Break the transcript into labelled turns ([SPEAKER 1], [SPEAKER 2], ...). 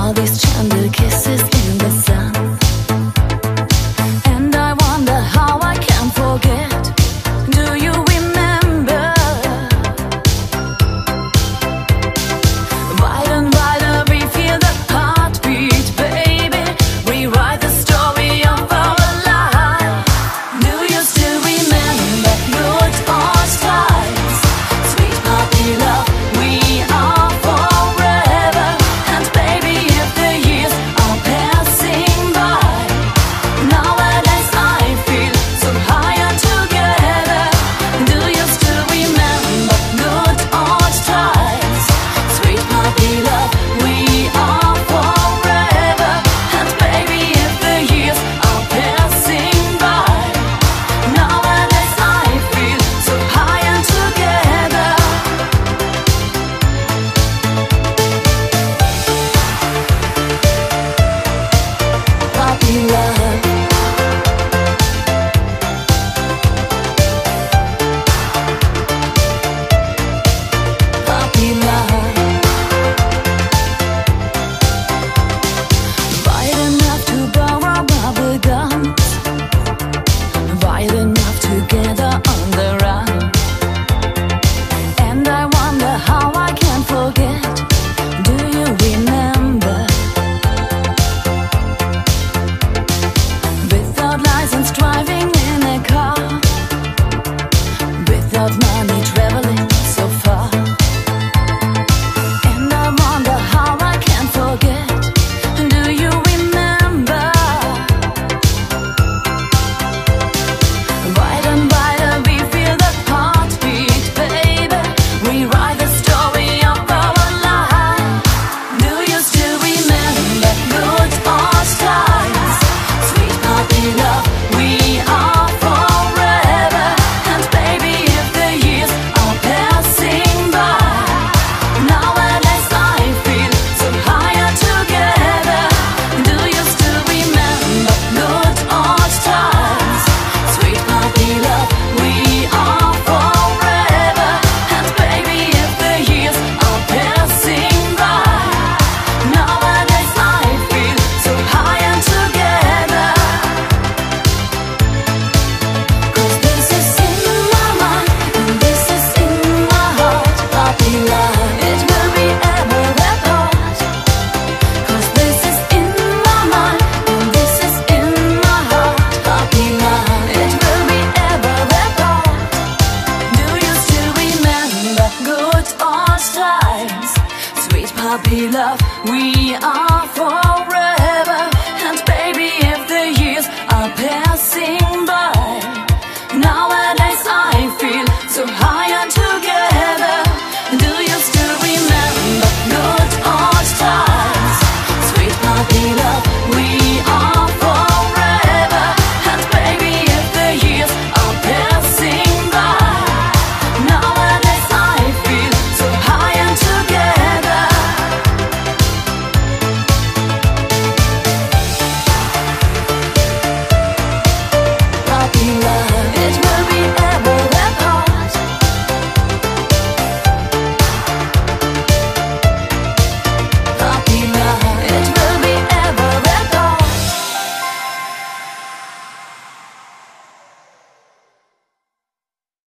[SPEAKER 1] all these gentle kisses in the sun. And I wonder how I can forget. Do you remember? Wider we feel the heartbeat, baby. Rewrite the story of our life. Do you still remember good old times? Sweet puppy love, we are forever. And baby, if the years are passing by, nowadays I feel so higher together. Do you still remember good old times? Sweet puppy love, we are forever. And baby, if the years are passing by, nowadays I feel so higher together. Puppy love, puppy love. Wide enough to borrow bubble gums, wide enough to gather on the run. And I wonder how I can forget. Do you remember? Without license driving in a car, without money traveling so far. And I wonder how I can forget. Do you remember? Wider and wider we feel the heartbeat, baby. We write the story of our life. Do you still remember good old times? Sweet puppy love, we are forever. And baby, if the years are passing by, nowadays I feel so higher together. Do you still remember good old times? Sweet puppy love, we are forever. And baby, if the years are passing by, nowadays I feel so higher together. 'Cause this is in my mind, and this is in my heart, puppy love. It will be ever apart. 'Cause this is in my mind, and this is in my heart, puppy love. It will be ever apart. Do you still remember good old times? Sweet puppy love, we are